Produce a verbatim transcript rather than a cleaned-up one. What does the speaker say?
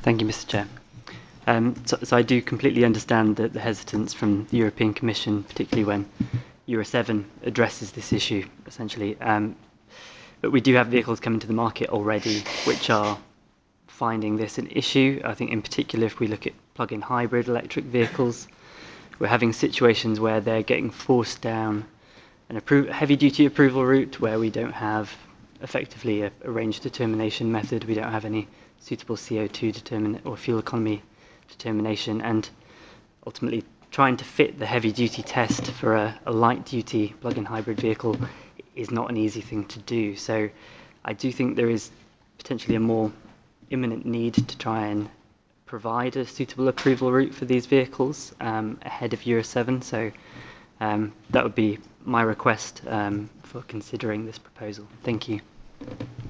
Thank you, Mister Chair. Um, so, so I do completely understand the, the hesitance from the European Commission, particularly when Euro seven addresses this issue, essentially. Um, but we do have vehicles coming to the market already which are finding this an issue. I think in particular if we look at plug-in hybrid electric vehicles, we're having situations where they're getting forced down an appro heavy-duty approval route where we don't have effectively a, a range determination method, we don't have any suitable C O two determin or fuel economy determination, and ultimately trying to fit the heavy-duty test for a, a light-duty plug-in hybrid vehicle is not an easy thing to do. So I do think there is potentially a more imminent need to try and provide a suitable approval route for these vehicles um, ahead of Euro seven. So um, that would be my request um, for considering this proposal. Thank you.